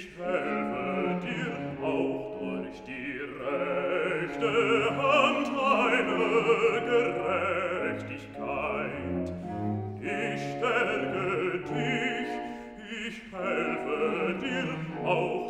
Ich helfe dir auch durch die rechte Hand eine Gerechtigkeit. Ich stärke dich, ich helfe dir auch